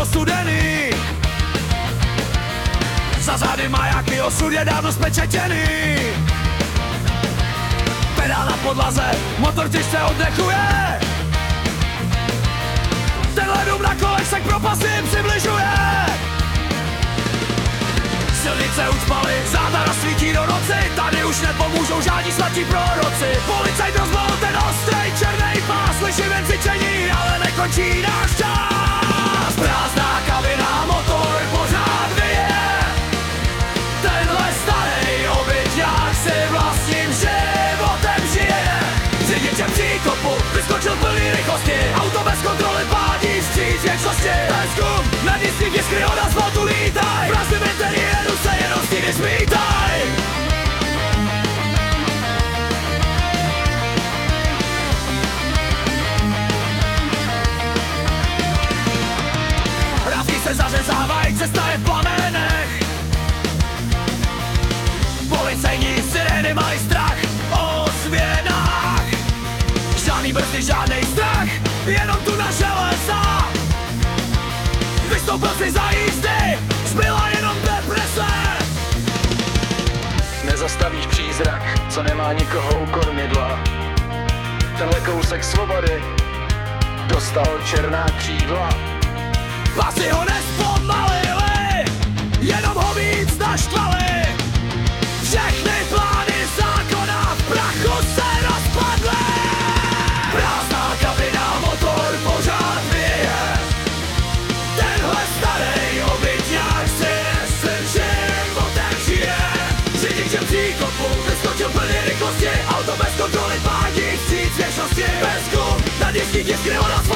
bylo studený. Za zády majáky, osud je dávno spečetěný. Pedál na podlaze, motor těžce oddechuje. Tenhle dům na kolech se k propasti přibližuje. Silnice ucpaly, zátara svítí do noci. Tady už nepomůžou žádní svatí proroci. Policajt rozbalil ten ostrej černej pás. Slyším jen cvičení, ale nekončí náš čas. Prázdná kabina, motor pořád vyje. Tenhle starý obyťák si vlastním životem žije. Řidičem příkopu vyskočil plný rychlosti. Auto bez kontroly pádí vstříc věčnosti. Bez gum, na nízkých jiskry od asfaltu lítaj. Prázdným interiéru se jenom stíny smítaj. Rávky se zařezávají, cesta je v plamenech. Policejní sirény mají strach o změnách. Žádný brzdy, žádnej strach, jenom tu na železa. Vystoupil si za jízdy, zbyla jenom deprese. Nezastavíš přízrak, co nemá nikoho u kormidla. Tenhle kousek svobody dostal černá křídla. Pásy ho nespomalili, jenom ho víc naštvali. Všechny plány zákona v prachu se rozpadly. Prázdná kabina, motor pořád vyje. Tenhle starý obyťák si svým životem žije. Řidičem příkopu vyskočil plný rychlosti. Auto bez kontroly pádí vstříc věčnosti. Bez gum, na nízkých jiskry od asfaltu